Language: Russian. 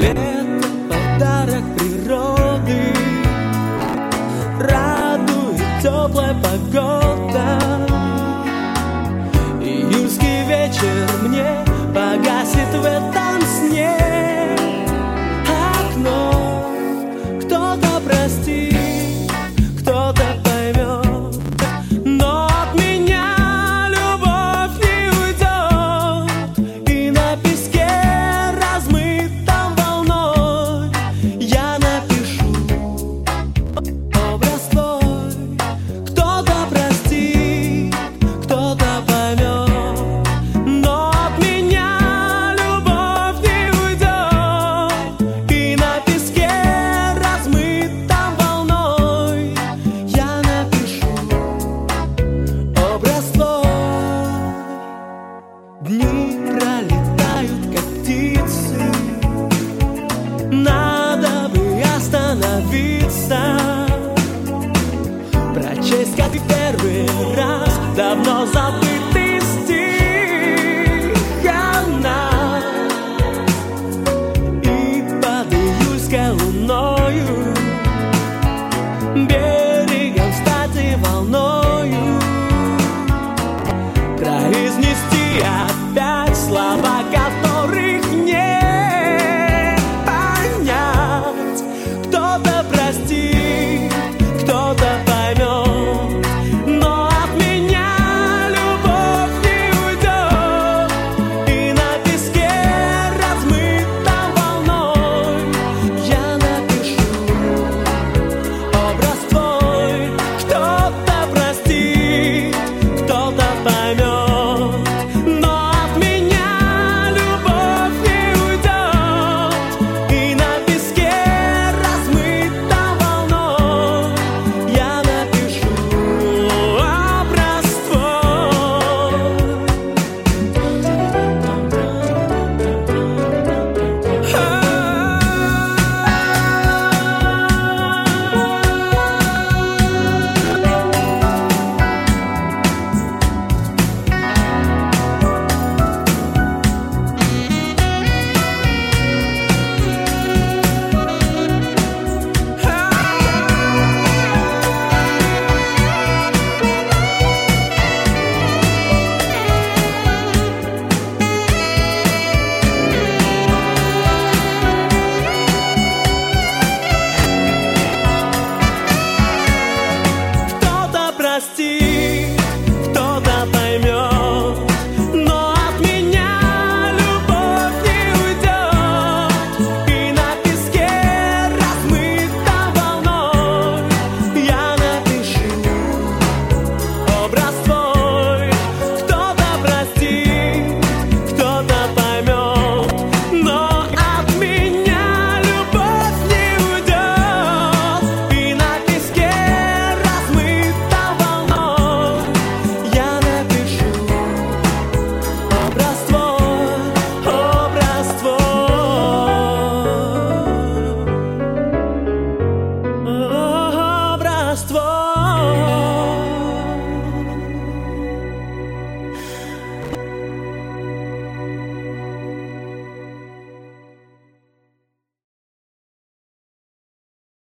Лето — подарок природы, радует теплая погода. Июльский вечер мне погасит в этом сне окно. Кто-то простит, кто-то поймет, но от меня любовь не уйдет. И на песке, размытом волной, я напишу образ твой. Кто-то простит, кто-то поймет, но от меня любовь не уйдет. И на песке, размытом волной, я напишу образ твой. Дни пролетают, как птицы, надо бы остановиться, прочесть, как в первый раз, давно забытый стих она. И под июльской луной